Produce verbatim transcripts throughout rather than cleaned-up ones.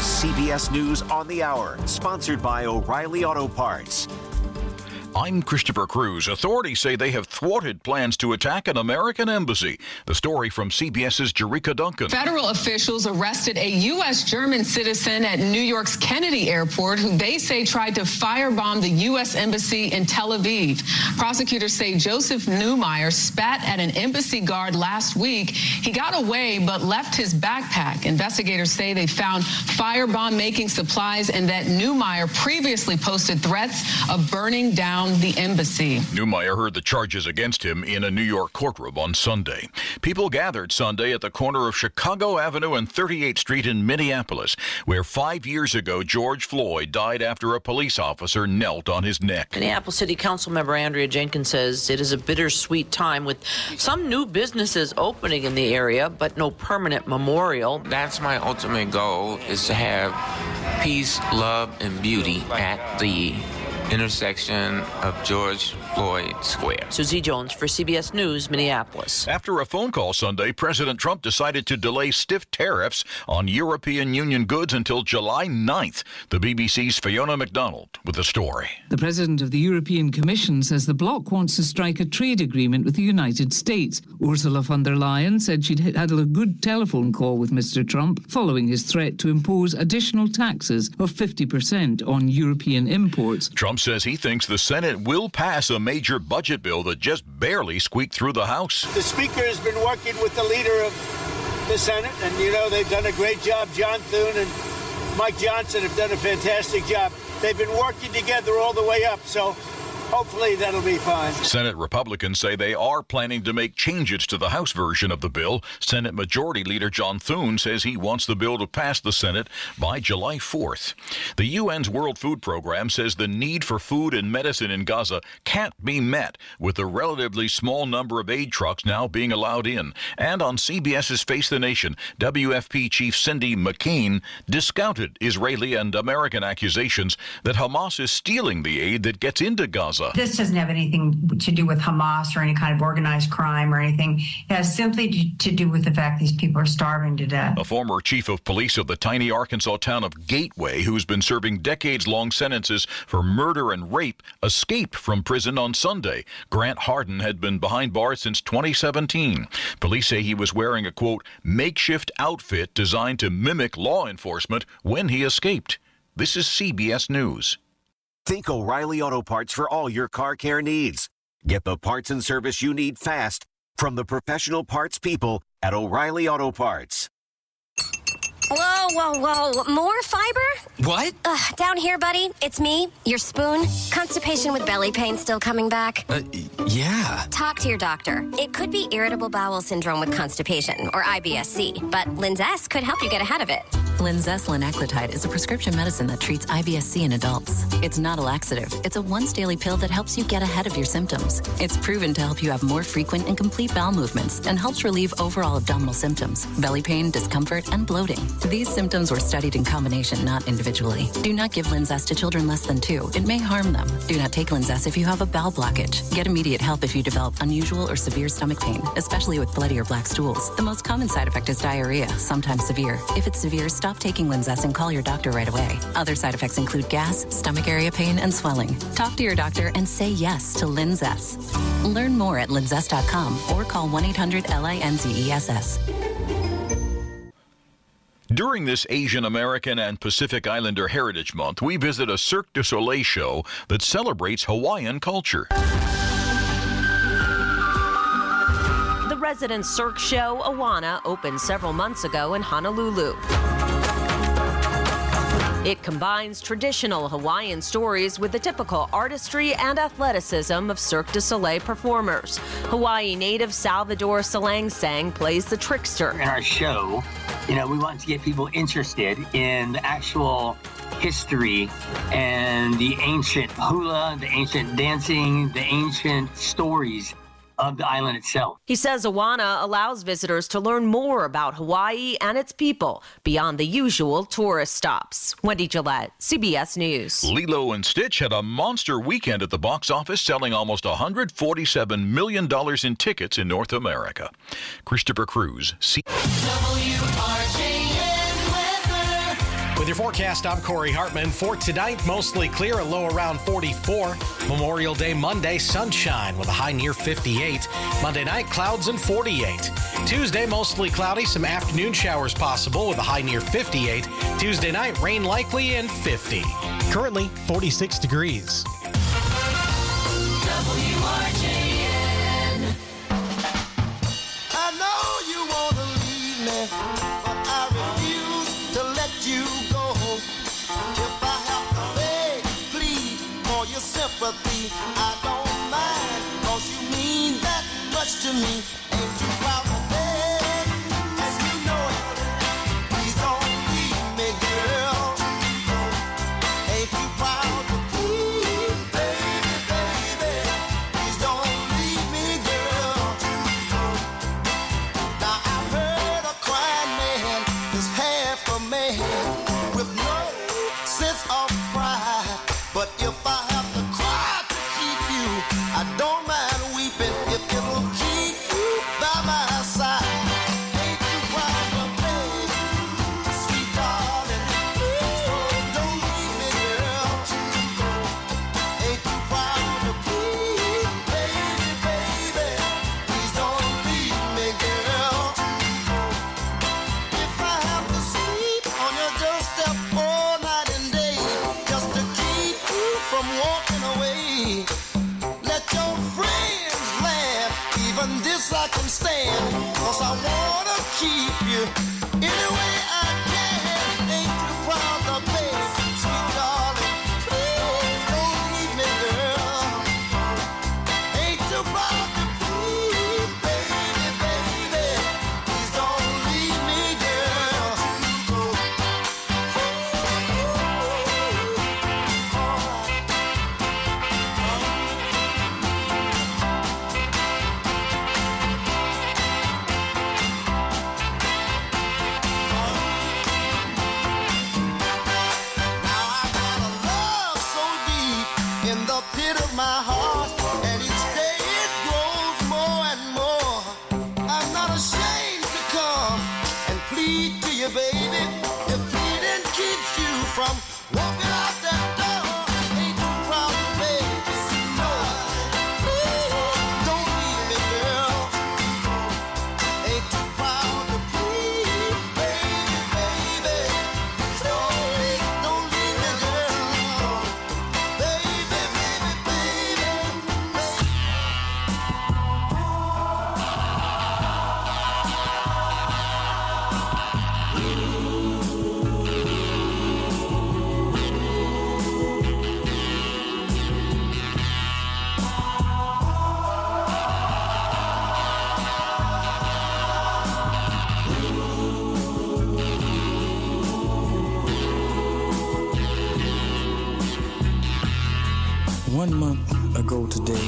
is C B S News on the Hour, sponsored by O'Reilly Auto Parts. I'm Christopher Cruz. Authorities say they have thwarted plans to attack an American embassy. The story from CBS's Jerika Duncan. Federal officials arrested a U S German citizen at New York's Kennedy Airport who they say tried to firebomb the U S embassy in Tel Aviv. Prosecutors say Joseph Neumeyer spat at an embassy guard last week. He got away but left his backpack. Investigators say they found firebomb making supplies and that Neumeyer previously posted threats of burning down the embassy. Neumeyer heard the charges against him in a New York courtroom on Sunday. People gathered Sunday at the corner of Chicago Avenue and thirty-eighth Street in Minneapolis, where five years ago George Floyd died after a police officer knelt on his neck. Minneapolis City Council member Andrea Jenkins says it is a bittersweet time with some new businesses opening in the area, but no permanent memorial. That's my ultimate goal, is to have peace, love, and beauty at the intersection of George Floyd Square. Susie Jones for C B S News, Minneapolis. After a phone call Sunday, President Trump decided to delay stiff tariffs on European Union goods until July ninth. The B B C's Fiona McDonald with the story. The president of the European Commission says the bloc wants to strike a trade agreement with the United States. Ursula von der Leyen said she'd had a good telephone call with Mister Trump following his threat to impose additional taxes of fifty percent on European imports. Trump says he thinks the Senate will pass a major budget bill that just barely squeaked through the House. The Speaker has been working with the leader of the Senate, and, you know, they've done a great job. John Thune and Mike Johnson have done a fantastic job. They've been working together all the way up, so hopefully that'll be fine. Senate Republicans say they are planning to make changes to the House version of the bill. Senate Majority Leader John Thune says he wants the bill to pass the Senate by July fourth. The U N's World Food Program says the need for food and medicine in Gaza can't be met with the relatively small number of aid trucks now being allowed in. And on CBS's Face the Nation, W F P Chief Cindy McCain discounted Israeli and American accusations that Hamas is stealing the aid that gets into Gaza. This doesn't have anything to do with Hamas or any kind of organized crime or anything. It has simply to do with the fact these people are starving to death. A former chief of police of the tiny Arkansas town of Gateway, who's been serving decades-long sentences for murder and rape, escaped from prison on Sunday. Grant Harden had been behind bars since twenty seventeen. Police say he was wearing a, quote, makeshift outfit designed to mimic law enforcement when he escaped. This is C B S News. Think O'Reilly Auto Parts for all your car care needs. Get the parts and service you need fast from the professional parts people at O'Reilly Auto Parts. Whoa, whoa, whoa. More fiber? What? Ugh, down here, buddy. It's me, your spoon. Constipation with belly pain still coming back? Uh, yeah. Talk to your doctor. It could be irritable bowel syndrome with constipation, or I B S C, but Linzess could help you get ahead of it. Linzess linaclotide is a prescription medicine that treats I B S C in adults. It's not a laxative. It's a once-daily pill that helps you get ahead of your symptoms. It's proven to help you have more frequent and complete bowel movements and helps relieve overall abdominal symptoms, belly pain, discomfort, and bloating. These symptoms were studied in combination, not individually. Do not give Linzess to children less than two. It may harm them. Do not take Linzess if you have a bowel blockage. Get immediate help if you develop unusual or severe stomach pain, especially with bloody or black stools. The most common side effect is diarrhea, sometimes severe. If it's severe, stop taking Linzess and call your doctor right away. Other side effects include gas, stomach area pain, and swelling. Talk to your doctor and say yes to Linzess. Learn more at linzess dot com or call one eight hundred L I N Z E S S. During this Asian American and Pacific Islander Heritage Month, we visit a Cirque du Soleil show that celebrates Hawaiian culture. The resident Cirque show, Awana, opened several months ago in Honolulu. It combines traditional Hawaiian stories with the typical artistry and athleticism of Cirque du Soleil performers. Hawaii native Salvador Salangsang plays the trickster. In our show, you know, we want to get people interested in the actual history and the ancient hula, the ancient dancing, the ancient stories of the island itself. He says Awana allows visitors to learn more about Hawaii and its people beyond the usual tourist stops. Wendy Gillette, C B S News. Lilo and Stitch had a monster weekend at the box office, selling almost one hundred forty-seven million dollars in tickets in North America. Christopher Cruz, C- W R J N weather. With your forecast, I'm Corey Hartman. For tonight, mostly clear, a low around forty-four. Memorial Day Monday, sunshine with a high near fifty-eight. Monday night, clouds and forty-eight. Tuesday, mostly cloudy, some afternoon showers possible with a high near fifty-eight. Tuesday night, rain likely and fifty. Currently, forty-six degrees. W R J N. I know you want to leave me, but I refuse to let you go. If I have to beg, plead for your sympathy, I don't mind, cause you mean that much to me. Ain't you proud to beg, and you know it. Please don't leave me, girl. Ain't you proud to plead, baby, baby? Please don't leave me, girl. Now I've heard a crying man is half a man with no sense of pride. But if I have to cry to keep you, I don't mind weeping if it'll keep you by my side. Ain't you proud of me, sweet darling? Please don't leave me, girl. Ain't you proud of me, baby, baby? Please don't leave me, girl. If I have to sleep on your doorstep all night and day just to keep you from walking away, let your friends laugh, even this I can stand, cause I wanna keep you any way I can. Ain't you proud of me, sweet darling? Please don't leave me, girl. Ain't you proud of me, baby, baby? Please don't leave me, girl. In the pit of my heart, and each day it grows more and more. I'm not ashamed to come and plead to you, baby. If pleading keeps you from walking out that door, ain't you proud of me? No, please don't leave me, girl. Ain't you proud of me, baby, baby? Don't leave, don't leave me, girl. Baby, baby, baby. One month ago today,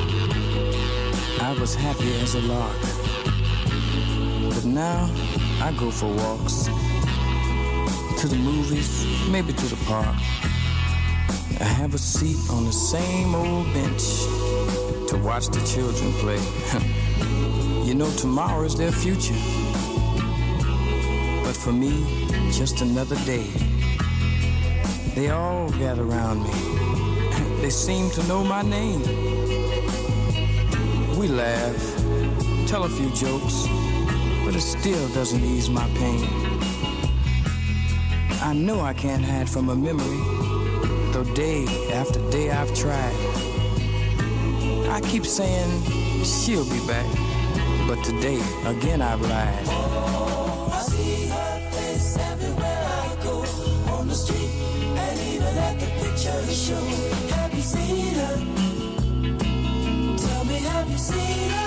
I was happy as a lark. But now I go for walks, to the movies, maybe to the park. I have a seat on the same old bench to watch the children play. You know, tomorrow is their future. But for me, just another day. They all gather around me. They seem to know my name. We laugh, tell a few jokes, but it still doesn't ease my pain. I know I can't hide from a memory, though day after day I've tried. I keep saying she'll be back, but today again I've lied. Oh, I see her face everywhere I go, on the street and even at the picture show. Have you seen her? Tell me, have you seen her?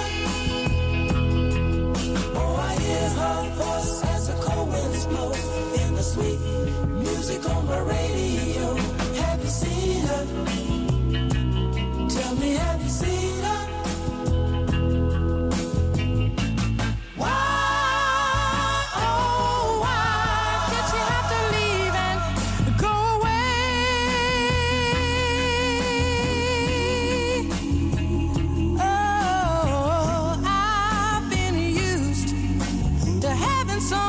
Oh, I hear her voice as the cold winds blow in the sweet music on my radio. Have you seen her? Tell me, have you seen her? Having some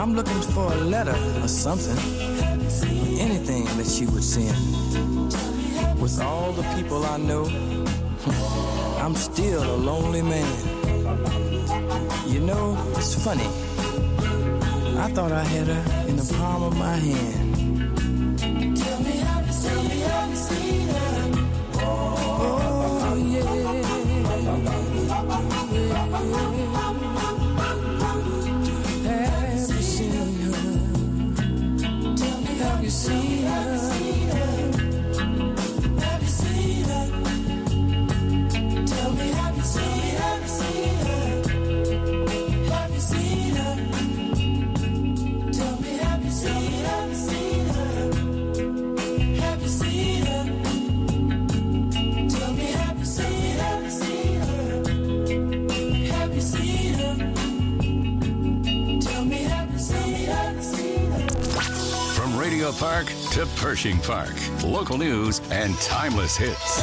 I'm looking for a letter or something, anything that she would send. With all the people I know, I'm still a lonely man. You know, it's funny. I thought I had her in the palm of my hand. Tell me, have you seen, have you seen her? Oh, yeah. Have you seen her? Tell me, have you seen her? Have you seen her? Tell me, have you seen, have you seen her? Have you seen her? Tell me, have you seen, have you seen her? Have you seen her? Tell me, have you seen, have you seen her? Have you seen her? Tell me, have you seen, have you seen her? From Radio Park to Pershing Park, local news and timeless hits.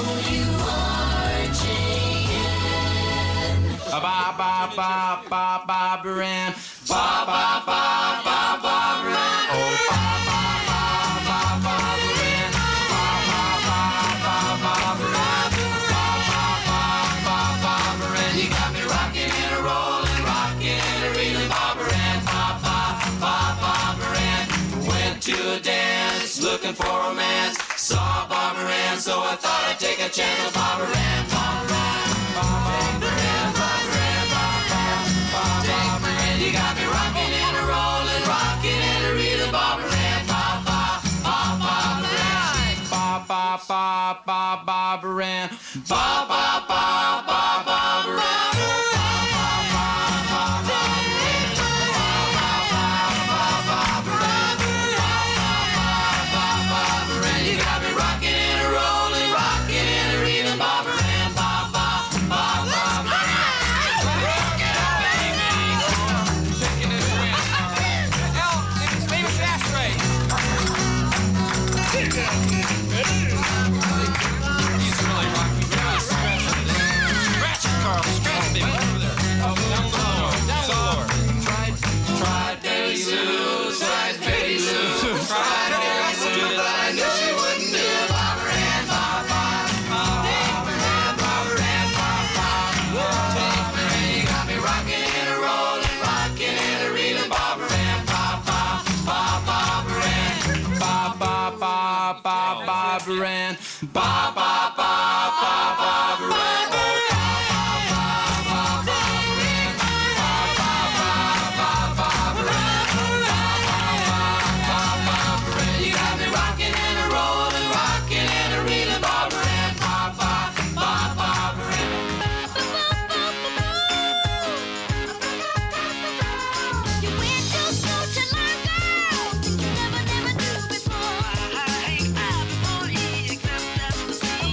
Ba ba ba ba ba ba Baran. Ba ba ba ba ba Baran. Oh ba ba ba ba ba Baran. Ba ba ba ba ba Baran. Ba ba ba ba ba Baran. You got me rocking and a rolling, rocking and a reeling, Ba Baran. Ba ba ba ba Baran. Went to a dance, looking for romance. Saw Ba Baran, so I thought I'd take a chance with Ba Baran. Ba Baran. Ba Baran. You got me rocking and a rolling, rocking and a reeling, Ba Baran, ba ba ba ba Baran, ba ba ba ba ba Baran, ba ba ba ba ba Baran. You got me rocking and a rolling, rocking and a reeling, Ba Baran, ba ba ba ba Baran. Baran, ba ba ba ba ba Baran, oh ba ba ba ba Baran, ba ba ba ba ba Baran, ba ba ba ba Baran. You got me rocking and a rolling, rocking and a reeling, Ba Baran, ba ba ba ba Baran. You went to school to learn, girl. You never, never knew before. I ain't out before he comes up to see.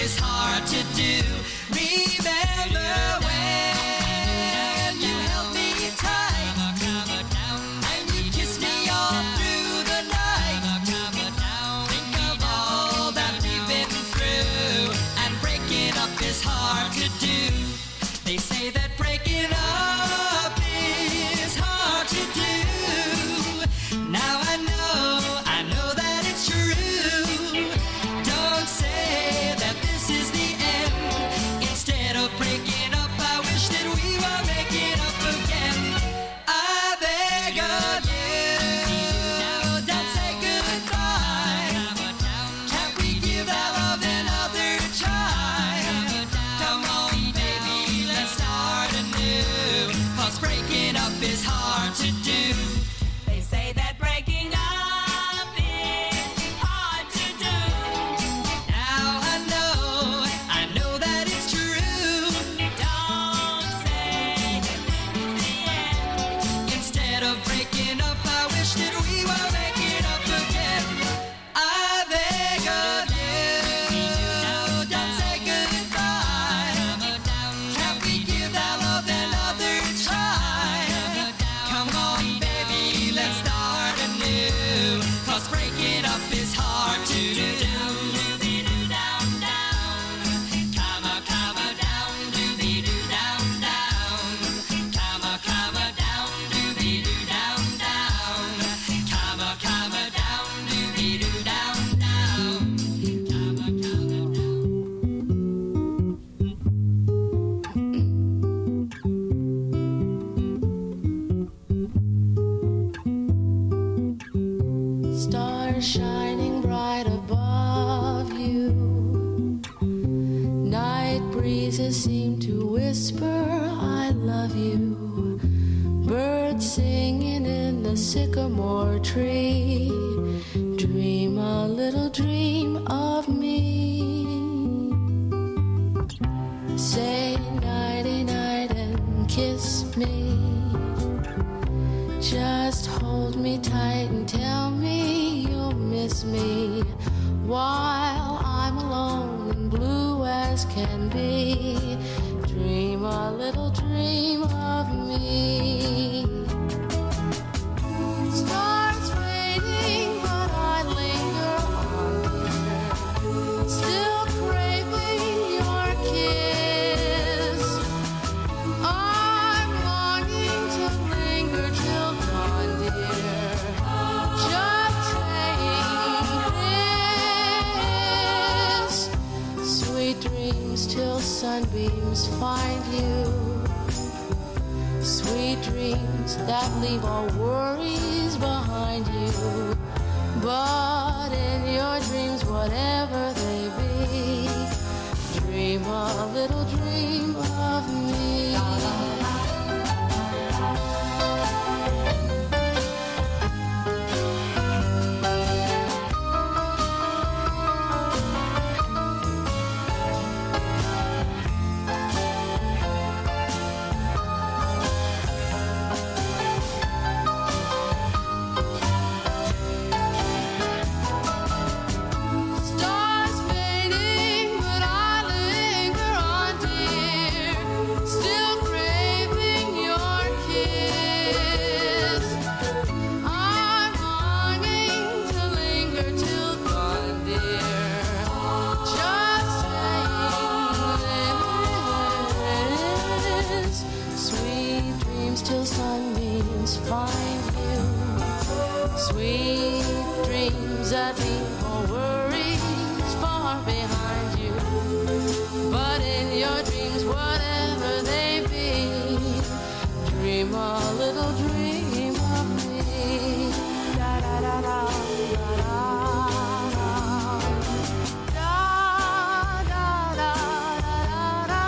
is hard to do. Remember when you held me tight and you kissed me all through the night. Think of all that we've been through, and breaking up is hard to do. They say that breaking up is hard to do. Now I know, I know that it's true. Don't say that this is the end. Instead of breaking up, I wish that we were making up again. I beg of you, don't say goodbye. Can't we give our love another try? Come on, baby, let's start anew. 'Cause breaking up is hard to do. They say that breaking up is hard to do. Now I know, I know that it's true. Don't say that this is the end. Instead of breaking up, I wish that we were making up again. I beg of you, don't say goodbye. Can't we give that love another try? Come on, baby, let's start anew. 'Cause breaking up is hard to do. Down, down. Come on, come on, down, doobie-doo, down, down. Come on, come on, down, doobie-doo, down, down. Come on, come on, down, doobie-doo, down, down. Come on, come on, Stars shining bright above you. Night breezes seem to whisper, I love you. Birds singing in the sycamore tree. Dream a little dream of me. Say nighty night and kiss me. Just hold me tight and tell me you'll miss me while I'm alone and blue as can be. Dream a little dream of me. Stars fading, but I linger on, dear. Still craving your kiss. I'm longing to linger till dawn, dear. Just saying this. Sweet dreams till sunbeams find you. Sweet dreams that leave all worries behind you. But in your dreams, whatever they be, dream a little dream of me. Stars fading, but I linger on, dear. Still craving your kiss. I'm longing to linger till dawn, dear. Just saying this. Sweet dreams till sunbeams find you. Sweet dreams that leave all worries far behind you. But in your dreams, whatever they be, dream a little dream of me. Da da da da da da da da da da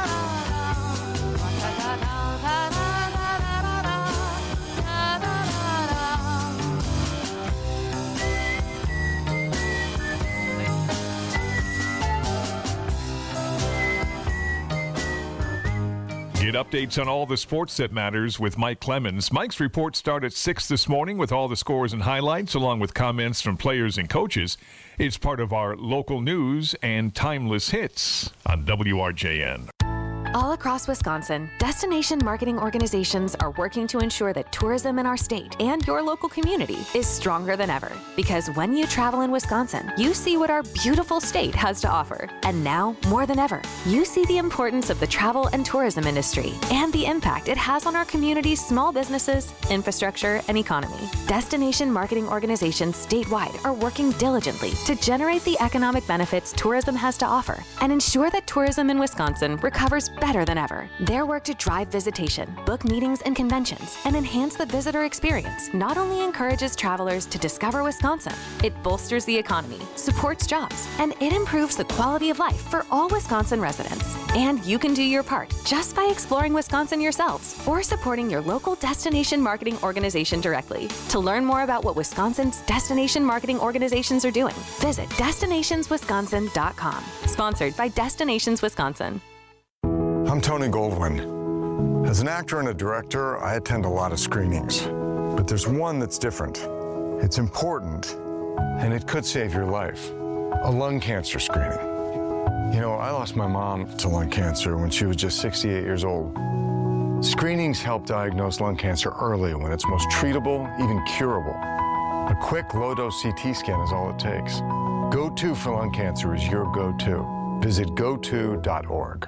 Get updates on all the sports that matters with Mike Clemens. Mike's reports start at six this morning with all the scores and highlights, along with comments from players and coaches. It's part of our local news and timeless hits on W R J N. All across Wisconsin, destination marketing organizations are working to ensure that tourism in our state and your local community is stronger than ever. Because when you travel in Wisconsin, you see what our beautiful state has to offer. And now, more than ever, you see the importance of the travel and tourism industry and the impact it has on our community's small businesses, infrastructure, and economy. Destination marketing organizations statewide are working diligently to generate the economic benefits tourism has to offer and ensure that tourism in Wisconsin recovers better than ever. Their work to drive visitation, book meetings and conventions, and enhance the visitor experience not only encourages travelers to discover Wisconsin, it bolsters the economy, supports jobs, and it improves the quality of life for all Wisconsin residents. And you can do your part just by exploring Wisconsin yourselves or supporting your local destination marketing organization directly. To learn more about what Wisconsin's destination marketing organizations are doing, visit destinations wisconsin dot com. Sponsored by Destinations Wisconsin. I'm Tony Goldwyn. As an actor and a director, I attend a lot of screenings. But there's one that's different. It's important, and it could save your life. A lung cancer screening. You know, I lost my mom to lung cancer when she was just sixty-eight years old. Screenings help diagnose lung cancer early when it's most treatable, even curable. A quick low-dose C T scan is all it takes. Go-To for lung cancer is your go-to. Visit go to dot org.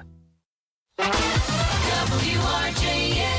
W R J N.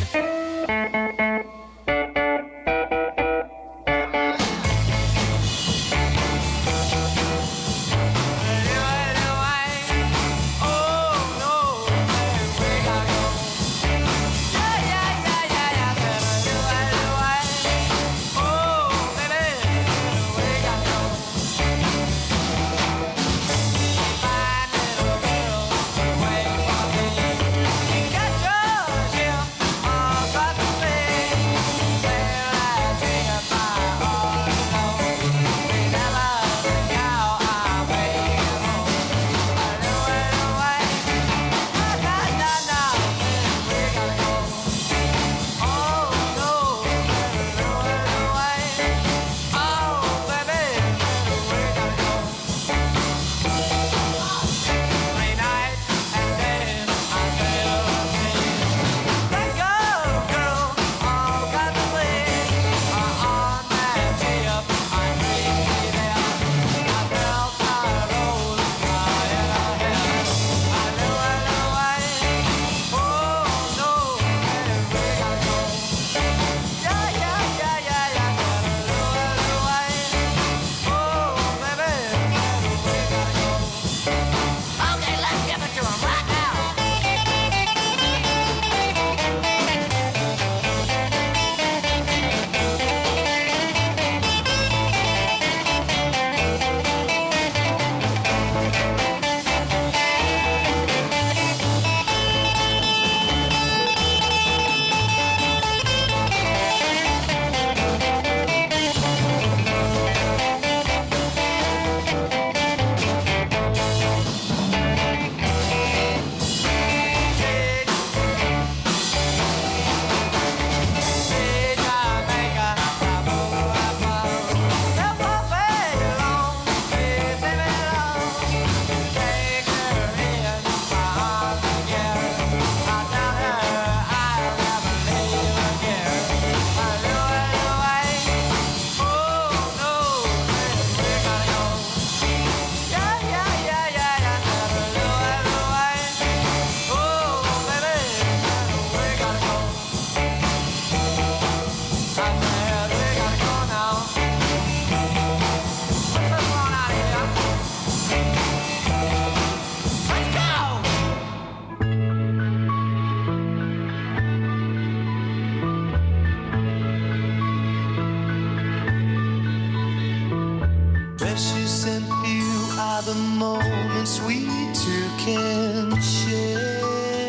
Precious and few are the moments we two can share.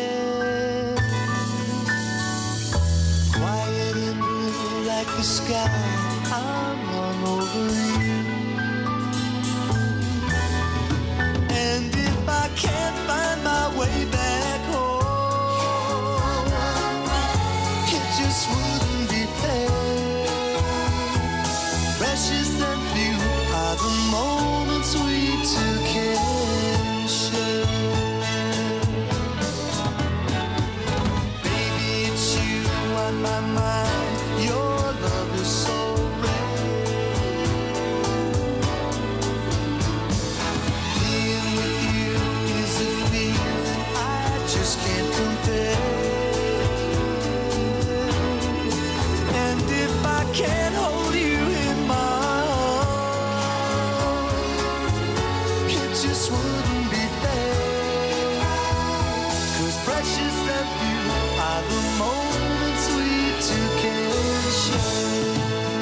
Quiet and blue like the sky, I'm hung over you. And if I can't find my way back home, mine. Your love is so rare. Being with you is a feeling I just can't compare. And if I can't hold you in my arms, it just wouldn't be fair. 'Cause precious and few are the moments we two can share.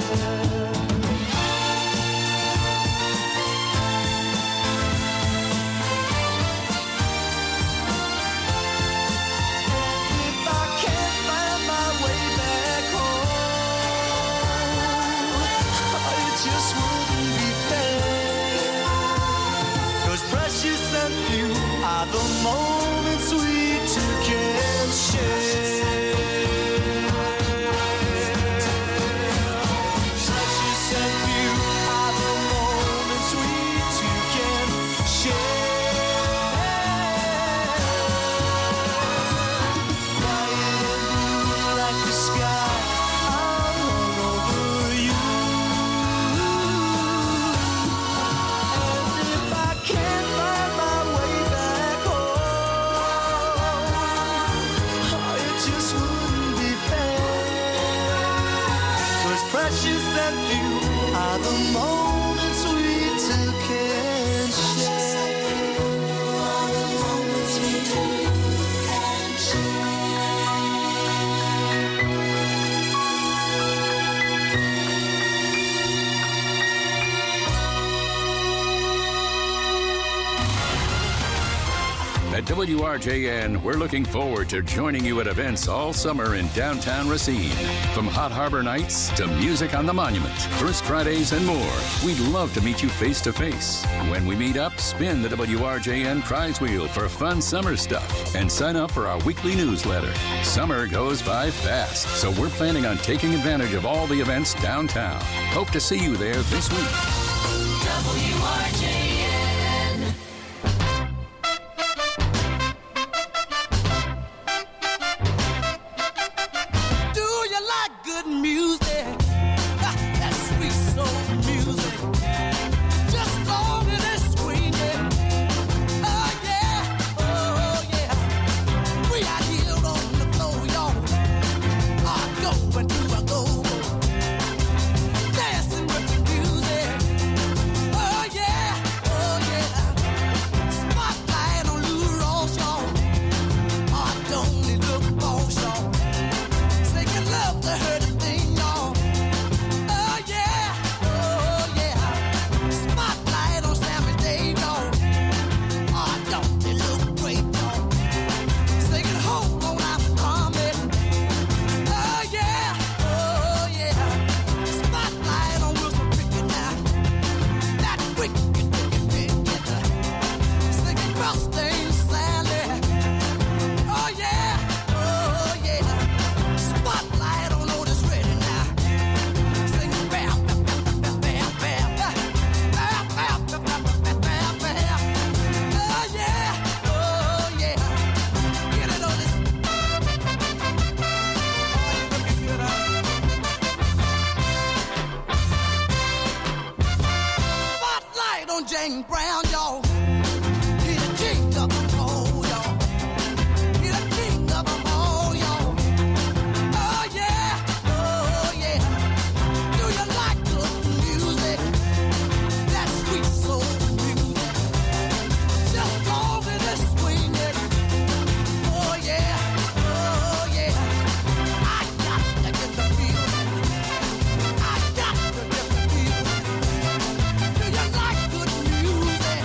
If I can't find my way back home, it just wouldn't be fair. 'Cause precious and few are the moments we two can share. Precious and few are the moments we two can share. Bright and blue like the sky, I'll run over you. And if I can't find my way back home, oh, it just wouldn't be fair. 'Cause precious and few are the moments we two can share. Are the moments we two can share. At W R J N, we're looking forward to joining you at events all summer in downtown Racine. From Hot Harbor Nights to music on the Monument, First Fridays, and more. We'd love to meet you face to face. When we meet up, spin the W R J N prize wheel for fun summer stuff and sign up for our weekly newsletter. Summer goes by fast, so we're planning on taking advantage of all the events downtown. Hope to see you there this week. W R J N. Do you like good music? Ah, that sweet soul music. Just long as it's screaming. Oh yeah, oh yeah. We out here on the floor, y'all. I go and do I go. Dancing with the music. Oh yeah, oh yeah. Spotlight on Lou Rawls, y'all. I don't need look boss, y'all. Singing love to her the thing, y'all. Oh yeah, oh yeah. Spotlight on Sammy Dave, y'all. I don't they look great, y'all. Singing home on out coming. Oh yeah, oh yeah. Spotlight on Wilson Pickett now. That wicked, wicked, wicked. Singing Rustin Sally. Oh yeah, oh yeah. Spotlight on Otis Redding now. Singing bam, bam, bam, bam, bam, bam. Bam, bam, bam, bam, bam, bam. Oh yeah, oh yeah. Get it on this. Spotlight on Jane Brown, y'all. He the king of them all, y'all. He the king of them all, y'all. Oh yeah, oh yeah. Do you like good music? That sweet soul music. Just long as it's swinging. Oh yeah, oh yeah. I got to get the feeling. I got to get the feeling. Do you like good music?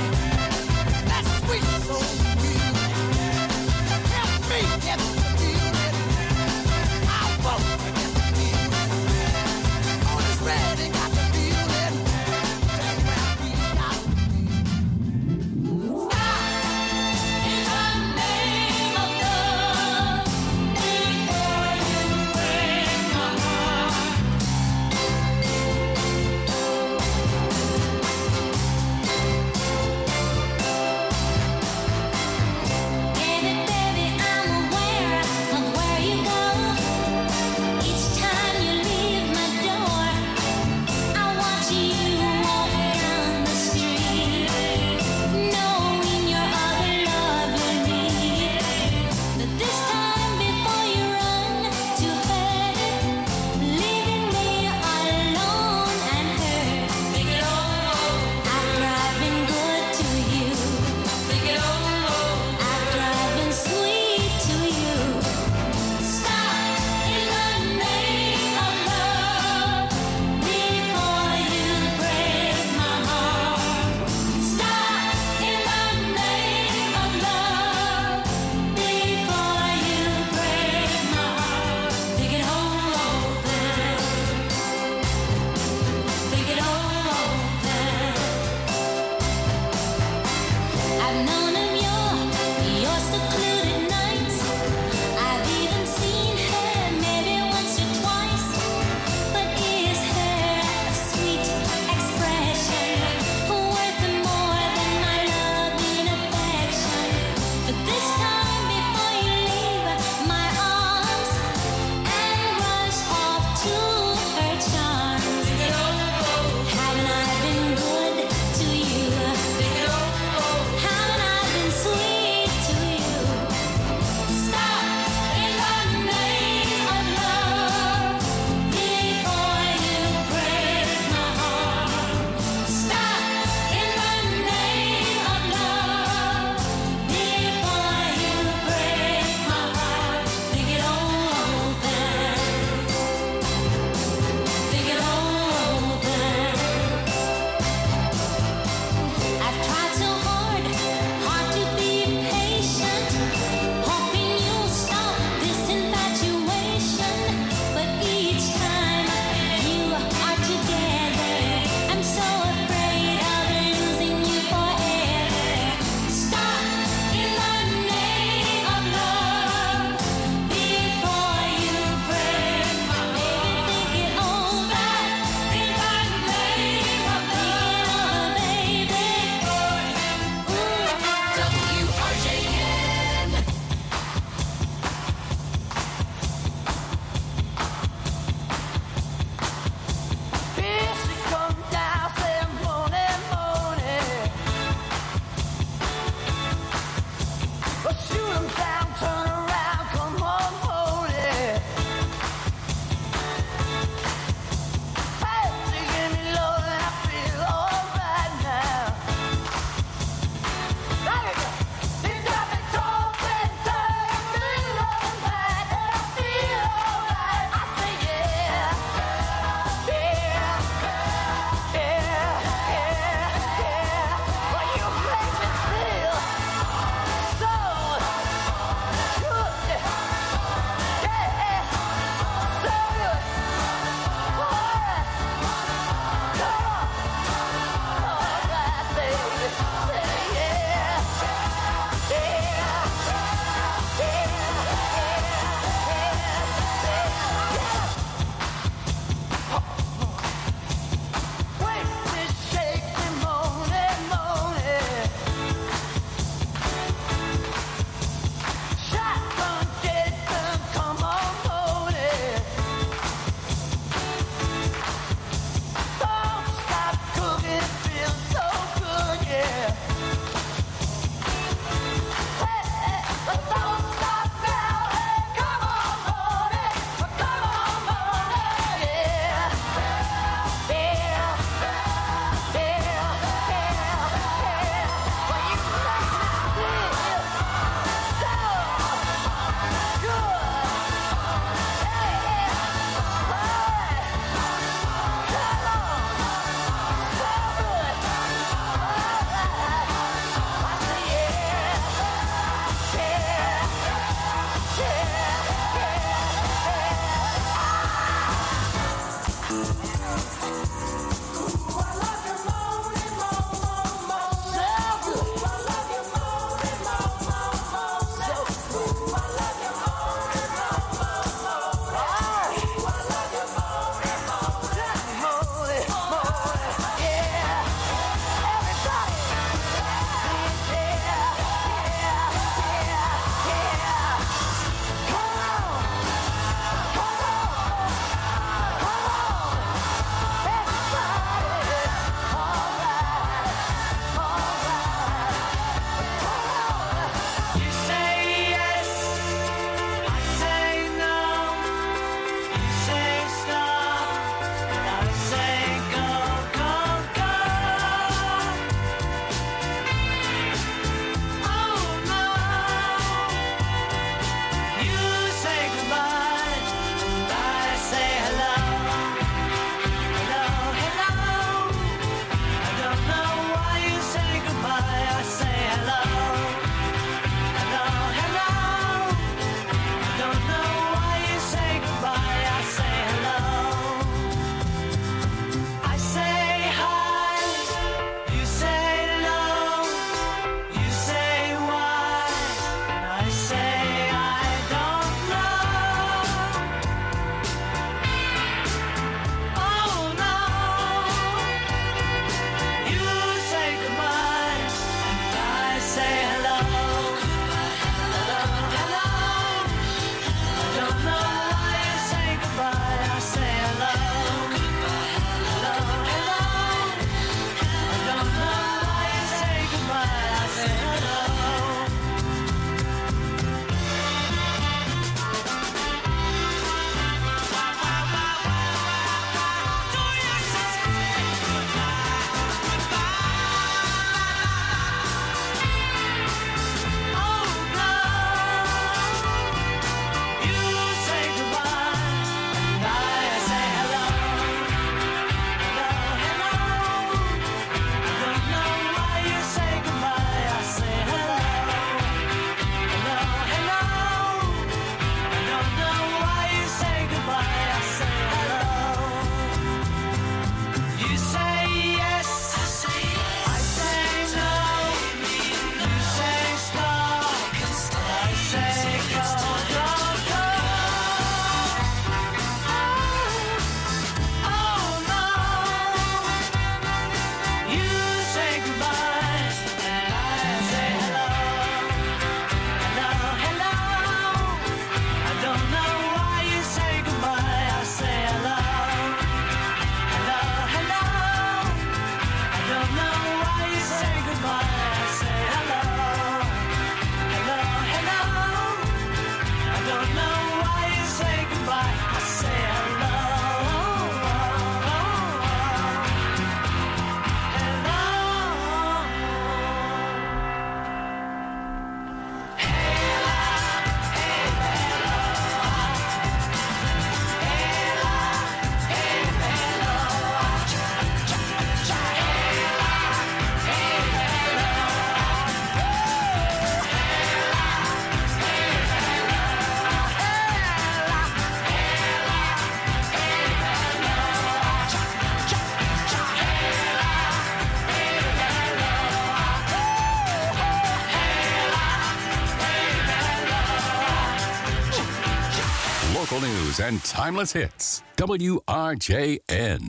local news and timeless hits. W R J N.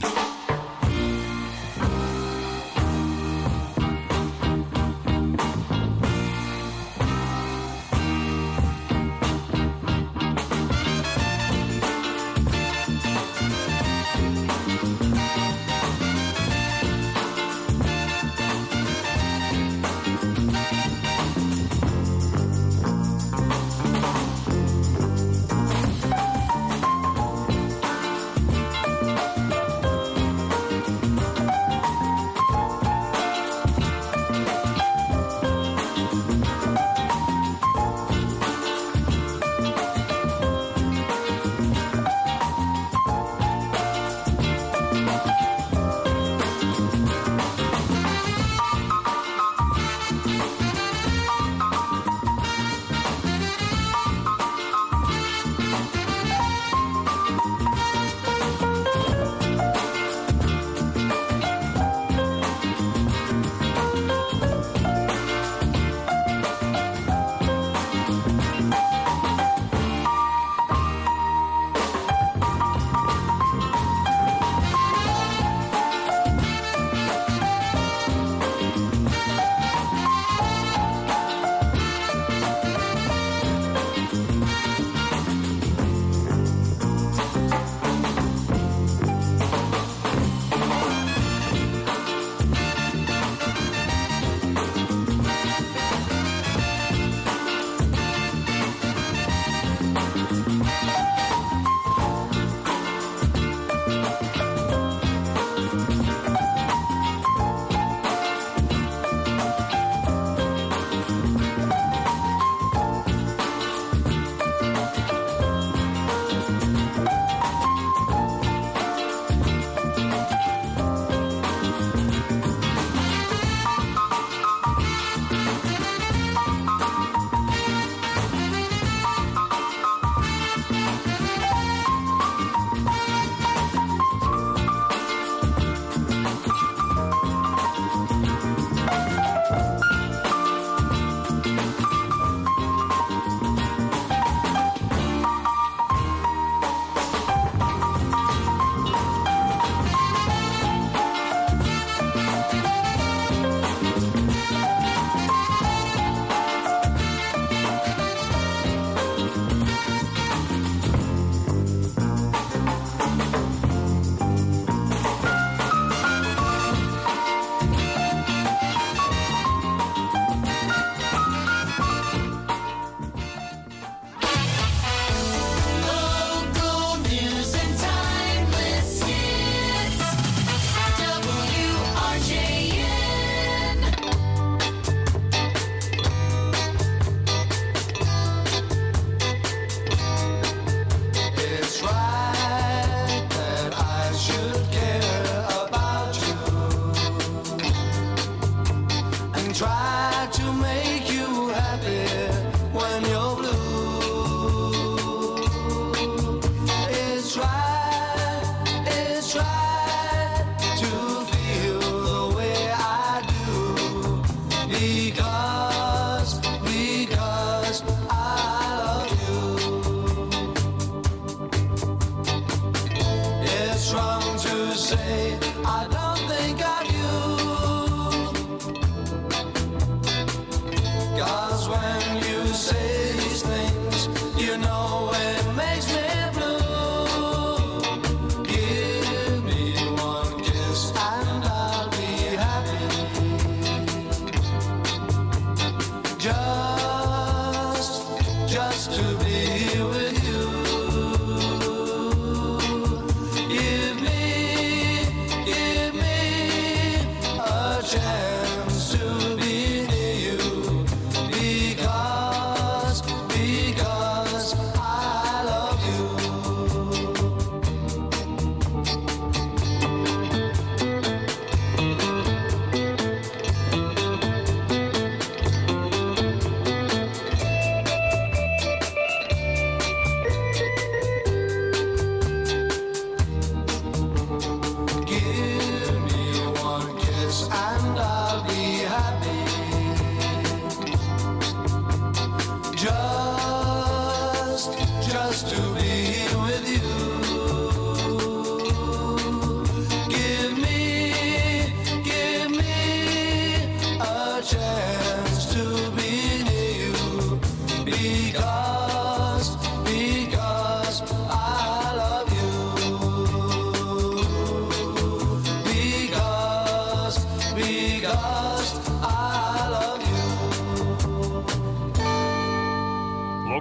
Just, just to be with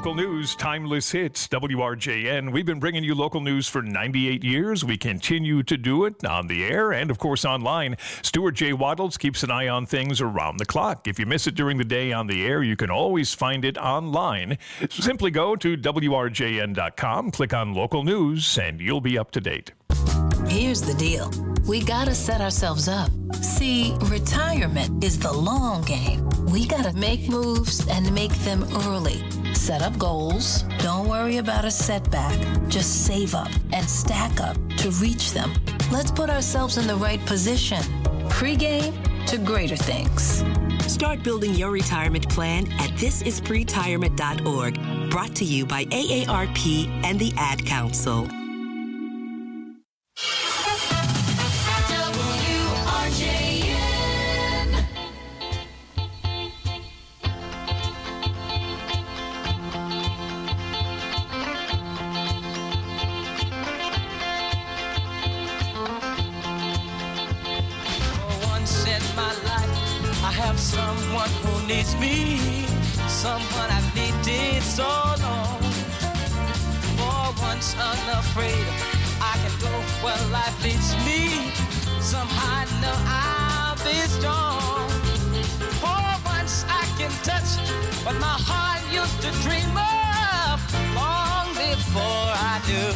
Local news, timeless hits, W R J N. We've been bringing you local news for ninety-eight years. We continue to do it on the air and, of course, online. Stuart J. Waddles keeps an eye on things around the clock. If you miss it during the day on the air, you can always find it online. Simply go to W R J N dot com, click on local news, and you'll be up to date. Here's the deal. We gotta set ourselves up. See, retirement is the long game. We gotta make moves and make them early. Set up goals. Don't worry about a setback. Just save up and stack up to reach them. Let's put ourselves in the right position. Pre-game to greater things. Start building your retirement plan at this is pretirement dot org. Brought to you by A A R P and the Ad Council. Someone who needs me, someone I've needed so long. For once unafraid, I can go where life leads me. Somehow I know I'll be strong. For once I can touch what my heart used to dream of long before I knew.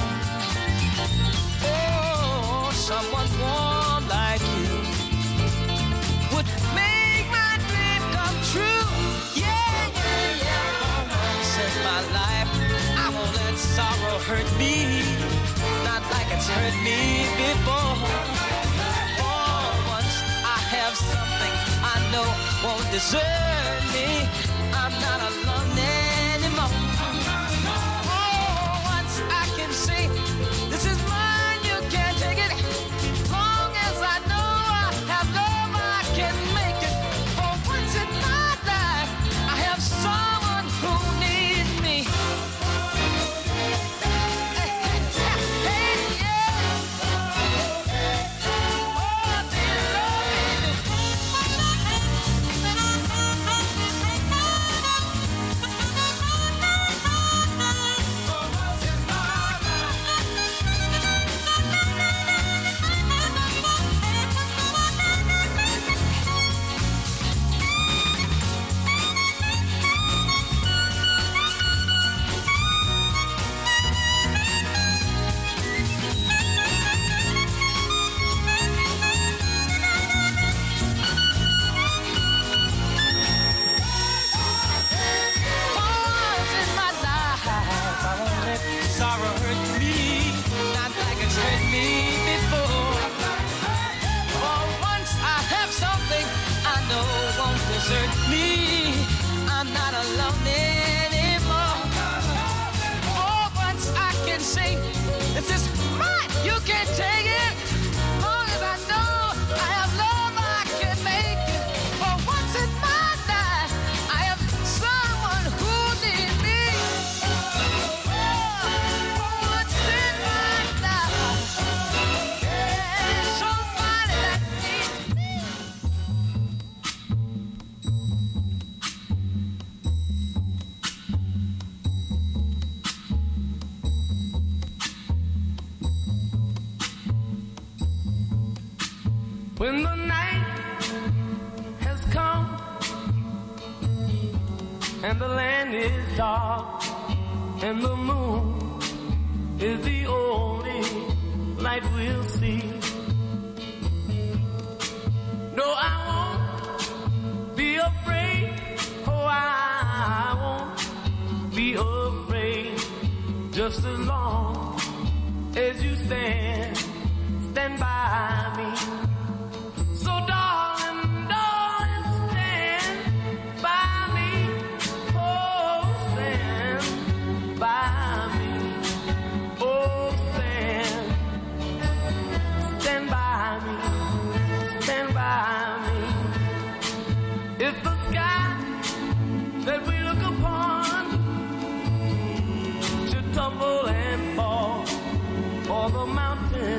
Oh, someone warm like you would make true, yeah, yeah, yeah. Once in my life, I won't let sorrow hurt me, not like it's hurt me before. For once I have something I know won't desert me. I'm not alone anymore. Oh, once I can say, this is mine, you can't take it. Long as I know I have love, I can make it. For once in my someone who needs me. Hey, hey, yeah. Oh, dear Lord. Desert me, I'm not alone anymore. For once I can say, this is mine, you can't take it. Long as I know I have love, I can make it. For once in my life, I have someone who needs me. For once in my life, yeah, somebody that needs me. When the night has come and the land is dark and the moon is the only light we'll see. No, I won't be afraid. Oh, I won't be afraid. Just as long as you stand, stand by me. So darling, darling, stand by me. Oh, stand by me. Oh, stand, stand by me. Stand by me. If the sky that we look upon should tumble and fall, or the mountain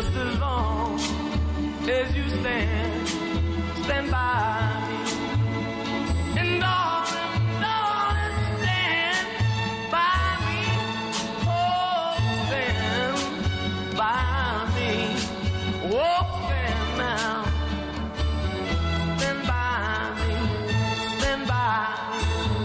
just as long as you stand, stand by me. And darling, darling, stand by me. Oh, stand by me. Oh, stand now. Stand by me. Stand by me.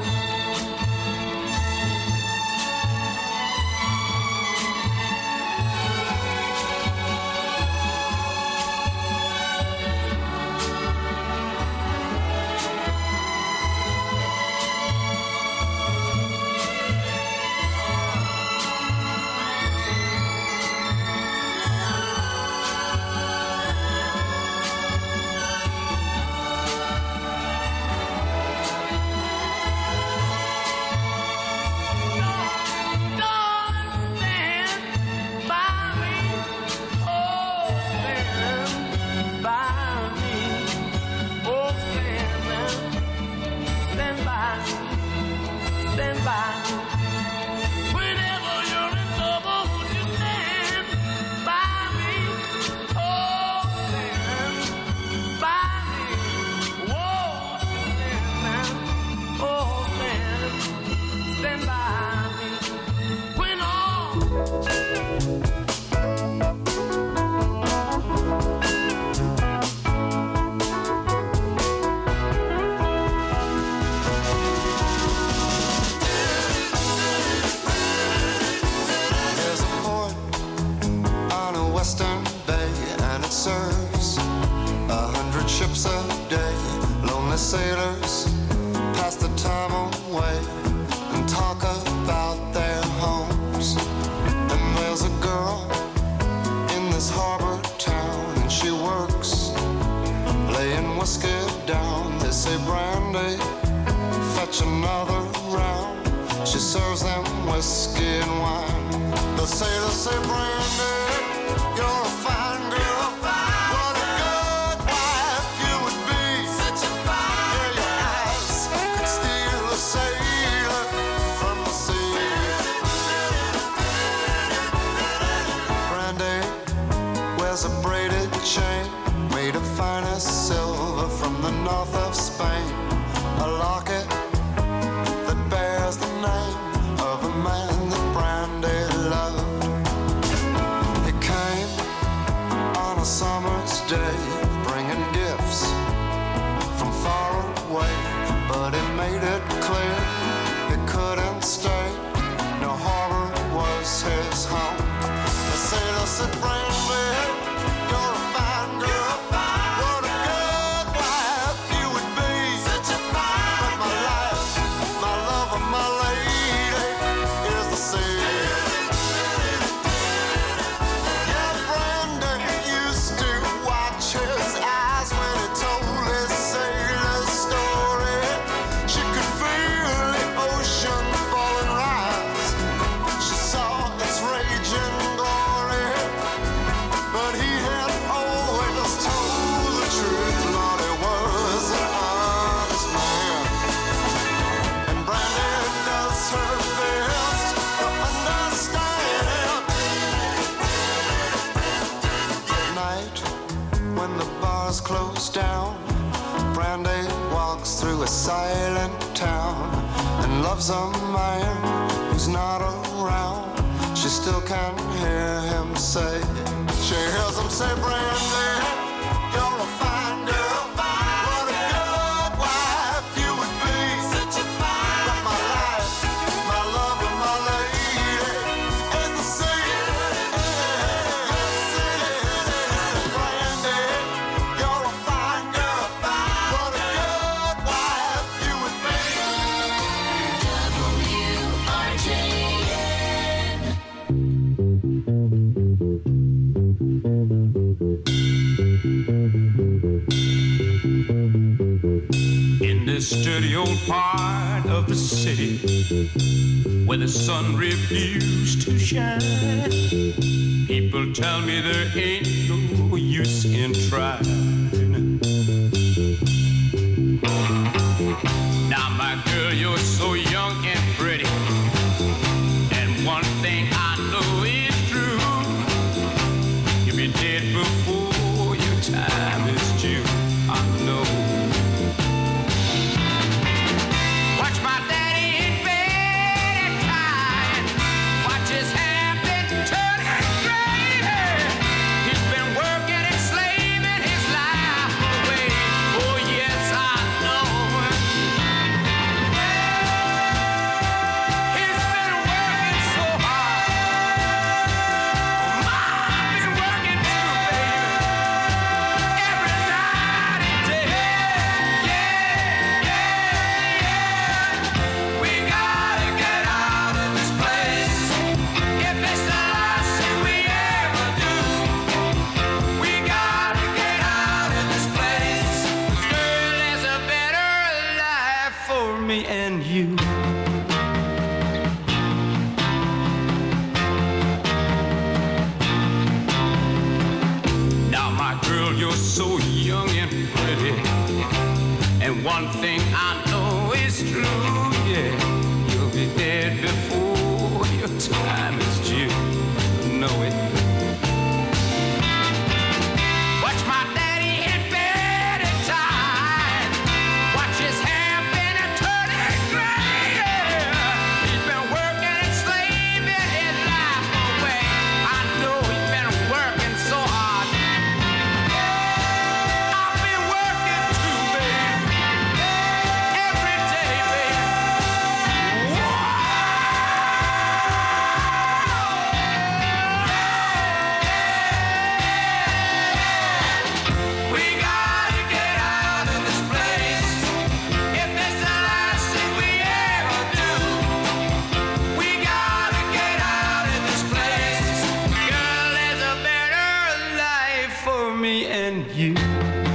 Sailors pass the time away and talk about their homes. And there's a girl in this harbor town, and she works laying whiskey down. They say, Brandy, fetch another round. She serves them whiskey and wine. The sailors say, Brandy, you're a fine girl. What a good wife you would be. Such a fine. Yeah, your eyes could steal a sailor from the sea. Brandy wears a braided chain made of finest silver from the north of Spain. A locket that bears the name of a man that Brandy loved. He came on a summer's day, bringing gifts from far away, but he made it clear he couldn't stay. No harbor was his home. The sailor said, Brandy, you're a fine girl. What a good wife you would be. Such a fine. But my life, my love, and my lady is the sea. Yeah, Brandy used to watch his eyes when he told his sailor story. She could feel the ocean fall and rise. She saw its raging glory. But he had always told the truth. Lord, he was an honest man. And Brandy does her best to understand him. At night, when the bars close down, Brandy walks through a silent town and loves a man who's not around. She still can hear him say, she hears him say, Brandy, you're a fine girl. What a good wife you would be. Such a fine. But my life, my love, and my lady is the sea. Yes, it is. Brandy, you're a fine girl. What a good wife you would be. W R J In this dirty old part of the city where the sun refused to shine, people tell me there ain't no use in trying. Now, my girl, you're so young and pretty, and one thing I know is true. You've been dead you're so young and pretty. And one thing I know is true, yeah, you'll be dead before your time is due. Know it. Watch my daddy in bed at time. Watch his hair been a turning gray. He's been working and slaving his life away. I know he's been working so hard. I've been working too, babe. Every day, babe. We gotta get out of this place. If this the last thing we ever do, we gotta get out of this place. Girl, there's a better life for me and you.